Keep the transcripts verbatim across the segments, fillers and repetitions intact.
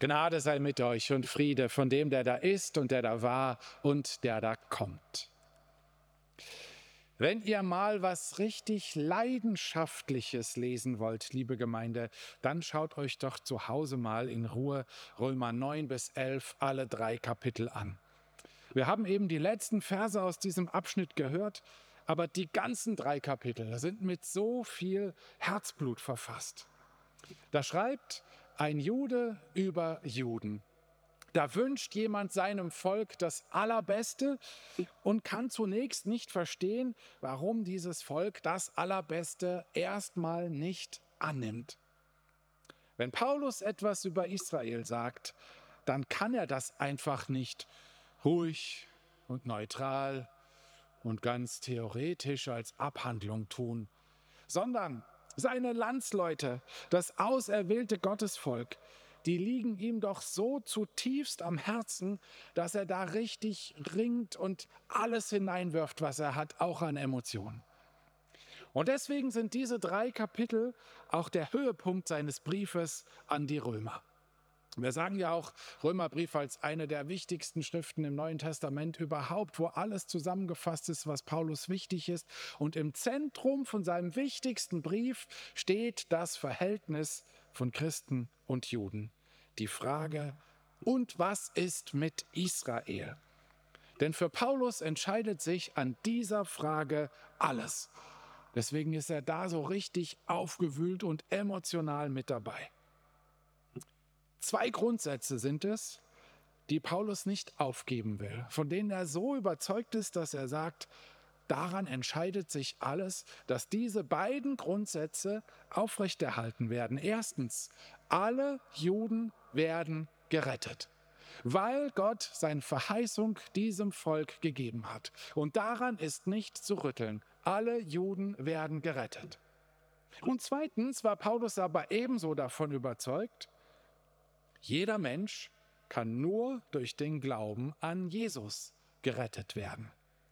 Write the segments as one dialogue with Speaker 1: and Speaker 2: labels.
Speaker 1: Gnade sei mit euch und Friede von dem, der da ist und der da war und der da kommt. Wenn ihr mal was richtig Leidenschaftliches lesen wollt, liebe Gemeinde, dann schaut euch doch zu Hause mal in Ruhe Römer neun bis elf alle drei Kapitel an. Wir haben eben die letzten Verse aus diesem Abschnitt gehört, aber die ganzen drei Kapitel sind mit so viel Herzblut verfasst. Da schreibt ein Jude über Juden. Da wünscht jemand seinem Volk das Allerbeste und kann zunächst nicht verstehen, warum dieses Volk das Allerbeste erstmal nicht annimmt. Wenn Paulus etwas über Israel sagt, dann kann er das einfach nicht ruhig und neutral und ganz theoretisch als Abhandlung tun, sondern seine Landsleute, das auserwählte Gottesvolk, die liegen ihm doch so zutiefst am Herzen, dass er da richtig ringt und alles hineinwirft, was er hat, auch an Emotionen. Und deswegen sind diese drei Kapitel auch der Höhepunkt seines Briefes an die Römer. Wir sagen ja auch Römerbrief als eine der wichtigsten Schriften im Neuen Testament überhaupt, wo alles zusammengefasst ist, was Paulus wichtig ist. Und im Zentrum von seinem wichtigsten Brief steht das Verhältnis von Christen und Juden. Die Frage, und was ist mit Israel? Denn für Paulus entscheidet sich an dieser Frage alles. Deswegen ist er da so richtig aufgewühlt und emotional mit dabei. Zwei Grundsätze sind es, die Paulus nicht aufgeben will, von denen er so überzeugt ist, dass er sagt, daran entscheidet sich alles, dass diese beiden Grundsätze aufrechterhalten werden. Erstens, alle Juden werden gerettet, weil Gott seine Verheißung diesem Volk gegeben hat. Und daran ist nicht zu rütteln. Alle Juden werden gerettet. Und zweitens war Paulus aber ebenso davon überzeugt, jeder Mensch kann nur durch den Glauben an Jesus gerettet werden.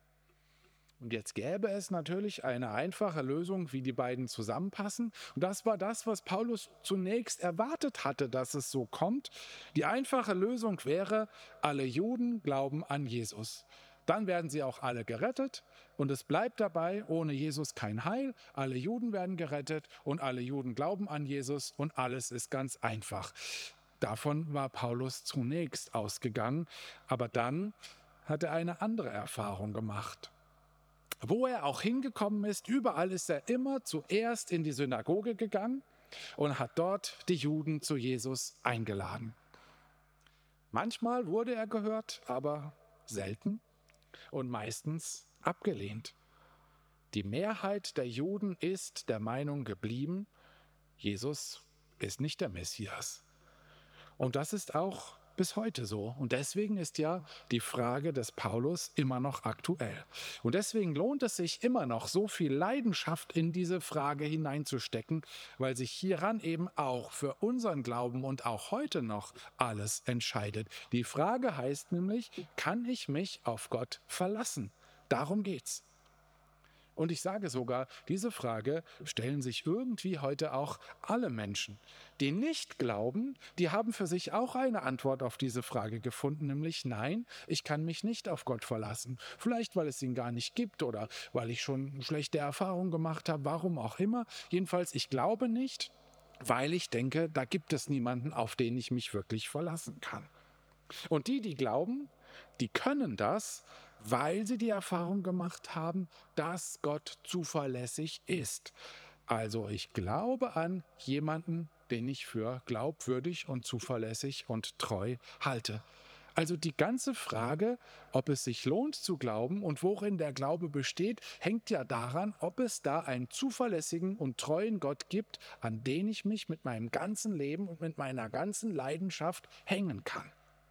Speaker 1: Und jetzt gäbe es natürlich eine einfache Lösung, wie die beiden zusammenpassen. Und das war das, was Paulus zunächst erwartet hatte, dass es so kommt. Die einfache Lösung wäre, alle Juden glauben an Jesus. Dann werden sie auch alle gerettet und es bleibt dabei, ohne Jesus kein Heil. Alle Juden werden gerettet und alle Juden glauben an Jesus und alles ist ganz einfach. Davon war Paulus zunächst ausgegangen, aber dann hat er eine andere Erfahrung gemacht. Wo er auch hingekommen ist, überall ist er immer zuerst in die Synagoge gegangen und hat dort die Juden zu Jesus eingeladen. Manchmal wurde er gehört, aber selten und meistens abgelehnt. Die Mehrheit der Juden ist der Meinung geblieben, Jesus ist nicht der Messias. Und das ist auch bis heute so. Und deswegen ist ja die Frage des Paulus immer noch aktuell. Und deswegen lohnt es sich immer noch, so viel Leidenschaft in diese Frage hineinzustecken, weil sich hieran eben auch für unseren Glauben und auch heute noch alles entscheidet. Die Frage heißt nämlich, kann ich mich auf Gott verlassen? Darum geht's. Und ich sage sogar, diese Frage stellen sich irgendwie heute auch alle Menschen. Die nicht glauben, die haben für sich auch eine Antwort auf diese Frage gefunden, nämlich nein, ich kann mich nicht auf Gott verlassen. Vielleicht, weil es ihn gar nicht gibt oder weil ich schon schlechte Erfahrungen gemacht habe, warum auch immer. Jedenfalls, ich glaube nicht, weil ich denke, da gibt es niemanden, auf den ich mich wirklich verlassen kann. Und die, die glauben, die können das, weil sie die Erfahrung gemacht haben, dass Gott zuverlässig ist. Also ich glaube an jemanden, den ich für glaubwürdig und zuverlässig und treu halte. Also die ganze Frage, ob es sich lohnt zu glauben und worin der Glaube besteht, hängt ja daran, ob es da einen zuverlässigen und treuen Gott gibt, an den ich mich mit meinem ganzen Leben und mit meiner ganzen Leidenschaft hängen kann.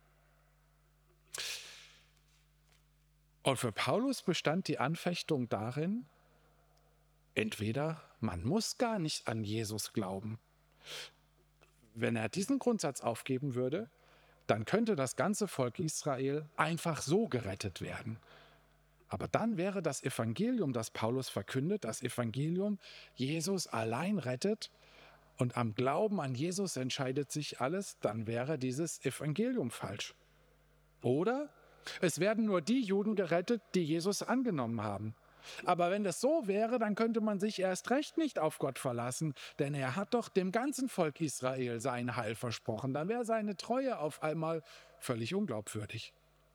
Speaker 1: Und für Paulus bestand die Anfechtung darin, entweder man muss gar nicht an Jesus glauben. Wenn er diesen Grundsatz aufgeben würde, dann könnte das ganze Volk Israel einfach so gerettet werden. Aber dann wäre das Evangelium, das Paulus verkündet, das Evangelium, Jesus allein rettet, und am Glauben an Jesus entscheidet sich alles, dann wäre dieses Evangelium falsch. Oder es werden nur die Juden gerettet, die Jesus angenommen haben. Aber wenn das so wäre, dann könnte man sich erst recht nicht auf Gott verlassen, denn er hat doch dem ganzen Volk Israel sein Heil versprochen. Dann wäre seine Treue auf einmal völlig unglaubwürdig.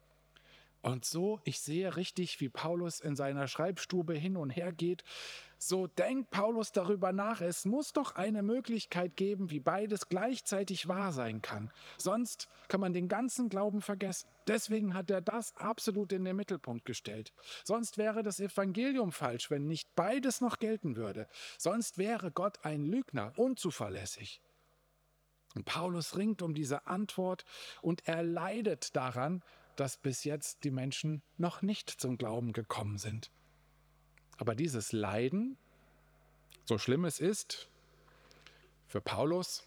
Speaker 1: Und so, ich sehe richtig, wie Paulus in seiner Schreibstube hin und her geht. So denkt Paulus darüber nach, es muss doch eine Möglichkeit geben, wie beides gleichzeitig wahr sein kann. Sonst kann man den ganzen Glauben vergessen. Deswegen hat er das absolut in den Mittelpunkt gestellt. Sonst wäre das Evangelium falsch, wenn nicht beides noch gelten würde. Sonst wäre Gott ein Lügner, unzuverlässig. Und Paulus ringt um diese Antwort und er leidet daran, dass bis jetzt die Menschen noch nicht zum Glauben gekommen sind. Aber dieses Leiden, so schlimm es ist, für Paulus,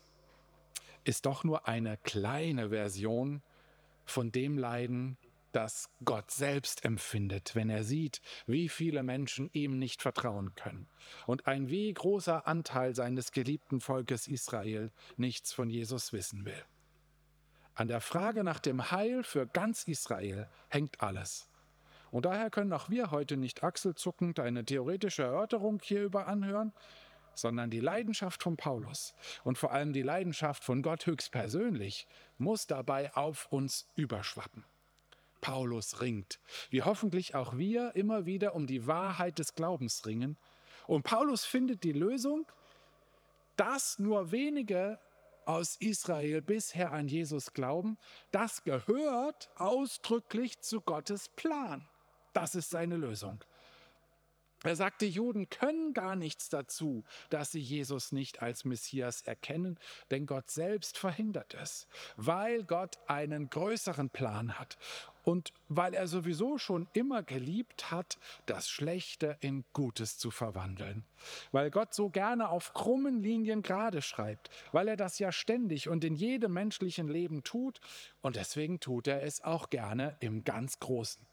Speaker 1: ist doch nur eine kleine Version von dem Leiden, das Gott selbst empfindet, wenn er sieht, wie viele Menschen ihm nicht vertrauen können und ein wie großer Anteil seines geliebten Volkes Israel nichts von Jesus wissen will. An der Frage nach dem Heil für ganz Israel hängt alles. Und daher können auch wir heute nicht achselzuckend eine theoretische Erörterung hierüber anhören, sondern die Leidenschaft von Paulus und vor allem die Leidenschaft von Gott höchstpersönlich muss dabei auf uns überschwappen. Paulus ringt, wie hoffentlich auch wir immer wieder um die Wahrheit des Glaubens ringen. Und Paulus findet die Lösung, dass nur wenige aus Israel bisher an Jesus glauben, das gehört ausdrücklich zu Gottes Plan. Das ist seine Lösung. Er sagt, die Juden können gar nichts dazu, dass sie Jesus nicht als Messias erkennen, denn Gott selbst verhindert es, weil Gott einen größeren Plan hat und weil er sowieso schon immer geliebt hat, das Schlechte in Gutes zu verwandeln. Weil Gott so gerne auf krummen Linien gerade schreibt, weil er das ja ständig und in jedem menschlichen Leben tut und deswegen tut er es auch gerne im ganz Großen.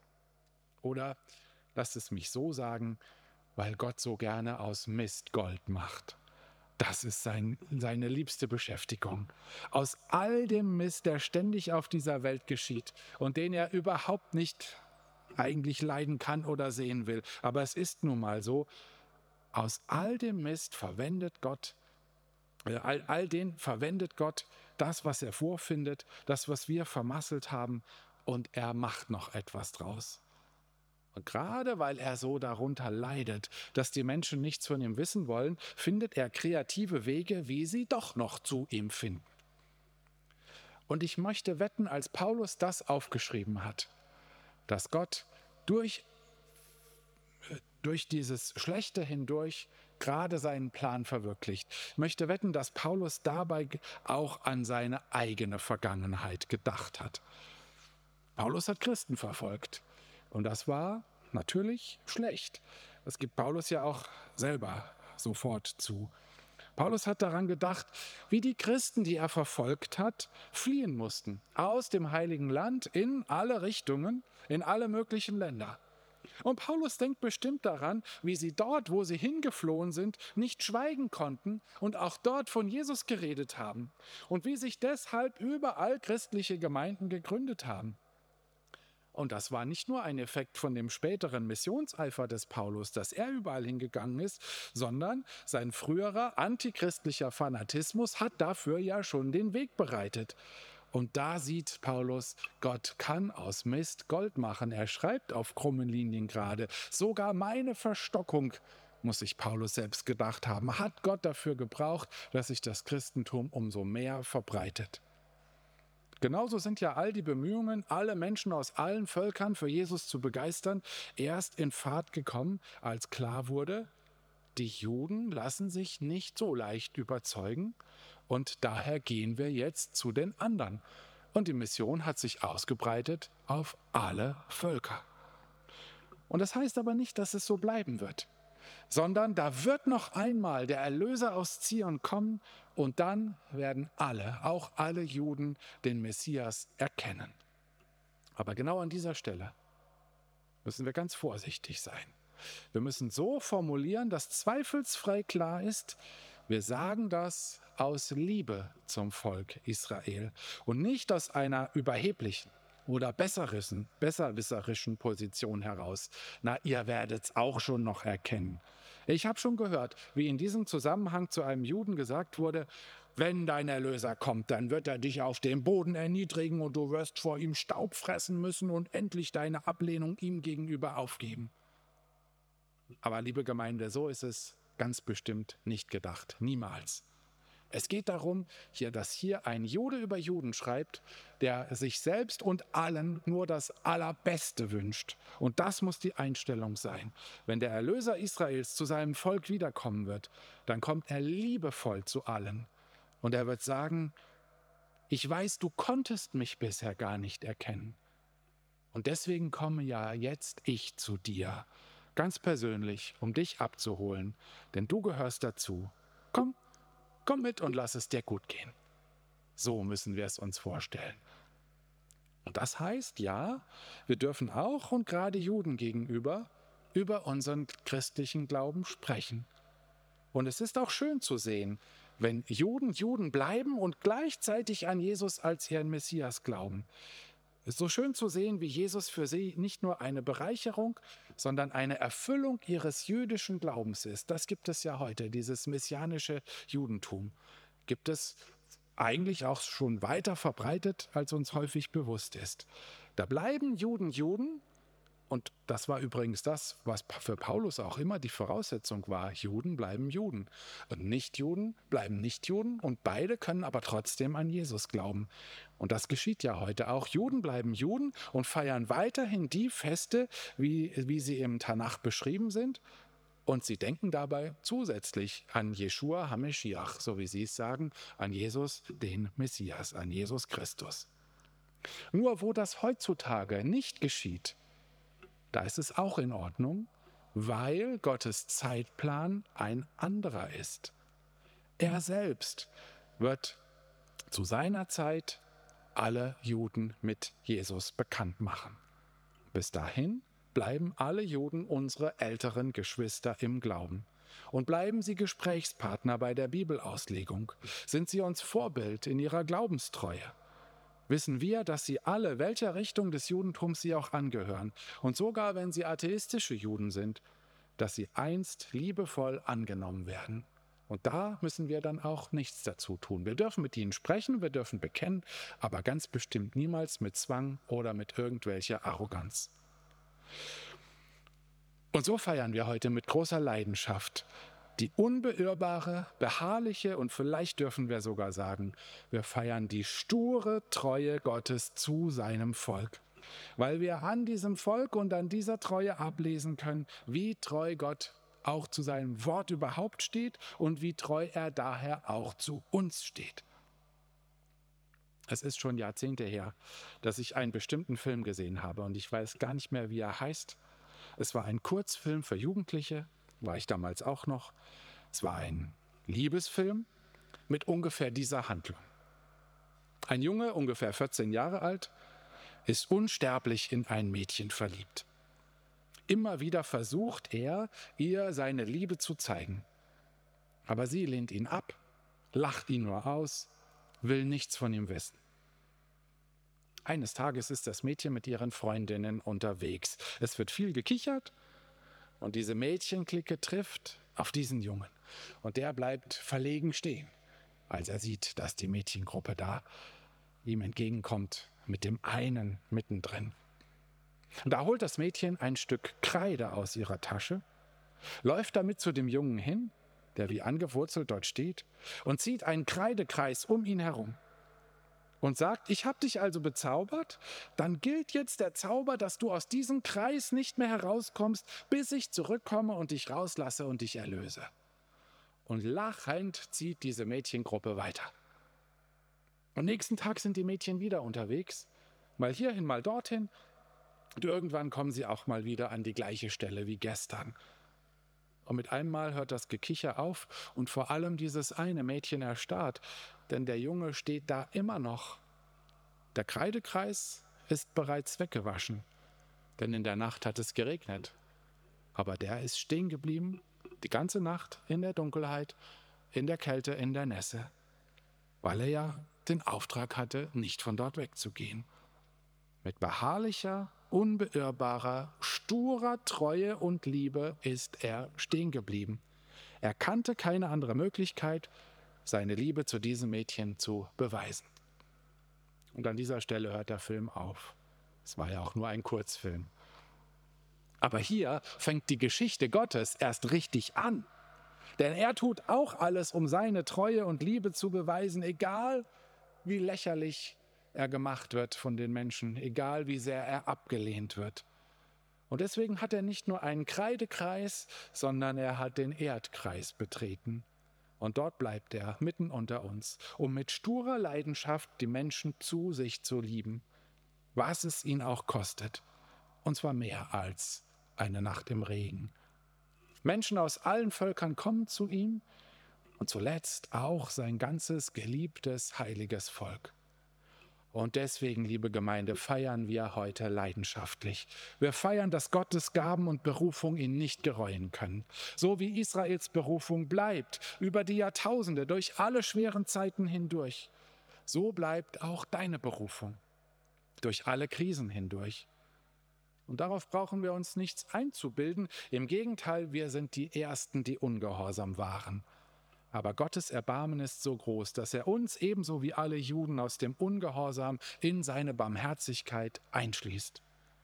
Speaker 1: Oder lasst es mich so sagen, weil Gott so gerne aus Mist Gold macht. Das ist sein, seine liebste Beschäftigung. Aus all dem Mist, der ständig auf dieser Welt geschieht und den er überhaupt nicht eigentlich leiden kann oder sehen will. Aber es ist nun mal so, aus all dem Mist verwendet Gott, äh, all, all den verwendet Gott das, was er vorfindet, das, was wir vermasselt haben, und er macht noch etwas draus. Und gerade weil er so darunter leidet, dass die Menschen nichts von ihm wissen wollen, findet er kreative Wege, wie sie doch noch zu ihm finden. Und ich möchte wetten, als Paulus das aufgeschrieben hat, dass Gott durch, durch dieses Schlechte hindurch gerade seinen Plan verwirklicht. Ich möchte wetten, dass Paulus dabei auch an seine eigene Vergangenheit gedacht hat. Paulus hat Christen verfolgt. Und das war natürlich schlecht. Das gibt Paulus ja auch selber sofort zu. Paulus hat daran gedacht, wie die Christen, die er verfolgt hat, fliehen mussten. Aus dem Heiligen Land in alle Richtungen, in alle möglichen Länder. Und Paulus denkt bestimmt daran, wie sie dort, wo sie hingeflohen sind, nicht schweigen konnten und auch dort von Jesus geredet haben. Und wie sich deshalb überall christliche Gemeinden gegründet haben. Und das war nicht nur ein Effekt von dem späteren Missionseifer des Paulus, dass er überall hingegangen ist, sondern sein früherer antichristlicher Fanatismus hat dafür ja schon den Weg bereitet. Und da sieht Paulus, Gott kann aus Mist Gold machen. Er schreibt auf krummen Linien gerade. Sogar meine Verstockung, muss sich Paulus selbst gedacht haben, hat Gott dafür gebraucht, dass sich das Christentum umso mehr verbreitet. Genauso sind ja all die Bemühungen, alle Menschen aus allen Völkern für Jesus zu begeistern, erst in Fahrt gekommen, als klar wurde, die Juden lassen sich nicht so leicht überzeugen und daher gehen wir jetzt zu den anderen. Und die Mission hat sich ausgebreitet auf alle Völker. Und das heißt aber nicht, dass es so bleiben wird, sondern da wird noch einmal der Erlöser aus Zion kommen und dann werden alle, auch alle Juden, den Messias erkennen. Aber genau an dieser Stelle müssen wir ganz vorsichtig sein. Wir müssen so formulieren, dass zweifelsfrei klar ist, Wir sagen das aus Liebe zum Volk Israel und nicht aus einer überheblichen oder besserwissen, besserwisserischen Position heraus. Na, ihr werdet es auch schon noch erkennen. Ich habe schon gehört, wie in diesem Zusammenhang zu einem Juden gesagt wurde, wenn dein Erlöser kommt, dann wird er dich auf den Boden erniedrigen und du wirst vor ihm Staub fressen müssen und endlich deine Ablehnung ihm gegenüber aufgeben. Aber liebe Gemeinde, so ist es ganz bestimmt nicht gedacht. Niemals. Es geht darum, hier, dass hier ein Jude über Juden schreibt, der sich selbst und allen nur das Allerbeste wünscht. Und das muss die Einstellung sein. Wenn der Erlöser Israels zu seinem Volk wiederkommen wird, dann kommt er liebevoll zu allen. Und er wird sagen, ich weiß, du konntest mich bisher gar nicht erkennen. Und deswegen komme ja jetzt ich zu dir, ganz persönlich, um dich abzuholen, denn du gehörst dazu. Komm, komm mit und lass es dir gut gehen. So müssen wir es uns vorstellen. Und das heißt, ja, wir dürfen auch und gerade Juden gegenüber über unseren christlichen Glauben sprechen. Und es ist auch schön zu sehen, wenn Juden Juden bleiben und gleichzeitig an Jesus als ihren Messias glauben. Es ist so schön zu sehen, wie Jesus für sie nicht nur eine Bereicherung, sondern eine Erfüllung ihres jüdischen Glaubens ist. Das gibt es ja heute, dieses messianische Judentum. Gibt es eigentlich auch schon weiter verbreitet, als uns häufig bewusst ist. Da bleiben Juden Juden. Und das war übrigens das, was für Paulus auch immer die Voraussetzung war. Juden bleiben Juden und Nichtjuden bleiben Nichtjuden und beide können aber trotzdem an Jesus glauben. Und das geschieht ja heute auch. Juden bleiben Juden und feiern weiterhin die Feste, wie, wie sie im Tanach beschrieben sind. Und sie denken dabei zusätzlich an Jeschua HaMashiach, so wie sie es sagen, an Jesus, den Messias, an Jesus Christus. Nur wo das heutzutage nicht geschieht, da ist es auch in Ordnung, weil Gottes Zeitplan ein anderer ist. Er selbst wird zu seiner Zeit alle Juden mit Jesus bekannt machen. Bis dahin bleiben alle Juden unsere älteren Geschwister im Glauben. Und bleiben sie Gesprächspartner bei der Bibelauslegung. Sind sie uns Vorbild in ihrer Glaubenstreue. Wissen wir, dass sie alle, welcher Richtung des Judentums sie auch angehören, und sogar wenn sie atheistische Juden sind, dass sie einst liebevoll angenommen werden. Und da müssen wir dann auch nichts dazu tun. Wir dürfen mit ihnen sprechen, wir dürfen bekennen, aber ganz bestimmt niemals mit Zwang oder mit irgendwelcher Arroganz. Und so feiern wir heute mit großer Leidenschaft die unbeirrbare, beharrliche und vielleicht dürfen wir sogar sagen, wir feiern die sture Treue Gottes zu seinem Volk. Weil wir an diesem Volk und an dieser Treue ablesen können, wie treu Gott auch zu seinem Wort überhaupt steht und wie treu er daher auch zu uns steht. Es ist schon Jahrzehnte her, dass ich einen bestimmten Film gesehen habe und ich weiß gar nicht mehr, wie er heißt. Es war ein Kurzfilm für Jugendliche, war ich damals auch noch. Es war ein Liebesfilm mit ungefähr dieser Handlung. Ein Junge, ungefähr vierzehn Jahre alt, ist unsterblich in ein Mädchen verliebt. Immer wieder versucht er, ihr seine Liebe zu zeigen. Aber sie lehnt ihn ab, lacht ihn nur aus, will nichts von ihm wissen. Eines Tages ist das Mädchen mit ihren Freundinnen unterwegs. Es wird viel gekichert und diese Mädchenklicke trifft auf diesen Jungen. Und der bleibt verlegen stehen, als er sieht, dass die Mädchengruppe da ihm entgegenkommt, mit dem einen mittendrin. Und da holt das Mädchen ein Stück Kreide aus ihrer Tasche, läuft damit zu dem Jungen hin, der wie angewurzelt dort steht, und zieht einen Kreidekreis um ihn herum. Und sagt, ich habe dich also bezaubert, dann gilt jetzt der Zauber, dass du aus diesem Kreis nicht mehr herauskommst, bis ich zurückkomme und dich rauslasse und dich erlöse. Und lachend zieht diese Mädchengruppe weiter. Am nächsten Tag sind die Mädchen wieder unterwegs, mal hierhin, mal dorthin. Und irgendwann kommen sie auch mal wieder an die gleiche Stelle wie gestern. Und mit einem Mal hört das Gekicher auf und vor allem dieses eine Mädchen erstarrt, denn der Junge steht da immer noch. Der Kreidekreis ist bereits weggewaschen, denn in der Nacht hat es geregnet. Aber der ist stehen geblieben, die ganze Nacht in der Dunkelheit, in der Kälte, in der Nässe, weil er ja den Auftrag hatte, nicht von dort wegzugehen. Mit beharrlicher, unbeirrbarer, sturer Treue und Liebe ist er stehen geblieben. Er kannte keine andere Möglichkeit, seine Liebe zu diesem Mädchen zu beweisen. Und an dieser Stelle hört der Film auf. Es war ja auch nur ein Kurzfilm. Aber hier fängt die Geschichte Gottes erst richtig an. Denn er tut auch alles, um seine Treue und Liebe zu beweisen, egal wie lächerlich er gemacht wird von den Menschen, egal wie sehr er abgelehnt wird. Und deswegen hat er nicht nur einen Kreidekreis, sondern er hat den Erdkreis betreten. Und dort bleibt er mitten unter uns, um mit sturer Leidenschaft die Menschen zu sich zu lieben, was es ihn auch kostet. Und zwar mehr als eine Nacht im Regen. Menschen aus allen Völkern kommen zu ihm und zuletzt auch sein ganzes geliebtes, heiliges Volk. Und deswegen, liebe Gemeinde, feiern wir heute leidenschaftlich. Wir feiern, dass Gottes Gaben und Berufung ihn nicht gereuen können. So wie Israels Berufung bleibt, über die Jahrtausende, durch alle schweren Zeiten hindurch, so bleibt auch deine Berufung, durch alle Krisen hindurch. Und darauf brauchen wir uns nichts einzubilden. Im Gegenteil, wir sind die Ersten, die ungehorsam waren. Aber Gottes Erbarmen ist so groß, dass er uns ebenso wie alle Juden aus dem Ungehorsam in seine Barmherzigkeit einschließt.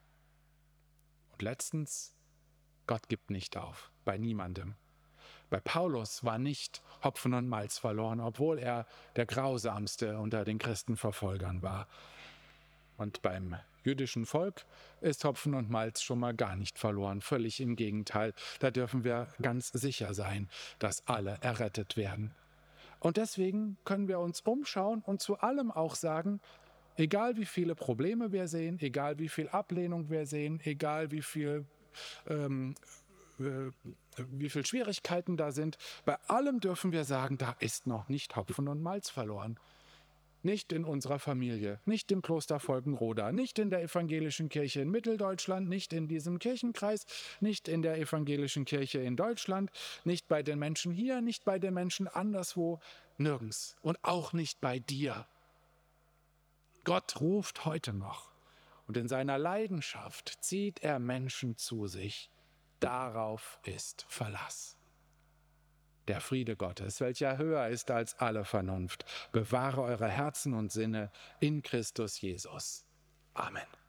Speaker 1: Und letztens, Gott gibt nicht auf, bei niemandem. Bei Paulus war nicht Hopfen und Malz verloren, obwohl er der grausamste unter den Christenverfolgern war. Und beim jüdischen Volk ist Hopfen und Malz schon mal gar nicht verloren, völlig im Gegenteil. Da dürfen wir ganz sicher sein, dass alle errettet werden. Und deswegen können wir uns umschauen und zu allem auch sagen, egal wie viele Probleme wir sehen, egal wie viel Ablehnung wir sehen, egal wie viel, ähm, äh, wie viel Schwierigkeiten da sind, bei allem dürfen wir sagen, da ist noch nicht Hopfen und Malz verloren. Nicht in unserer Familie, nicht im Kloster Volkenroda, nicht in der evangelischen Kirche in Mitteldeutschland, nicht in diesem Kirchenkreis, nicht in der evangelischen Kirche in Deutschland, nicht bei den Menschen hier, nicht bei den Menschen anderswo, nirgends und auch nicht bei dir. Gott ruft heute noch und in seiner Leidenschaft zieht er Menschen zu sich. Darauf ist Verlass. Der Friede Gottes, welcher höher ist als alle Vernunft, bewahre eure Herzen und Sinne in Christus Jesus. Amen.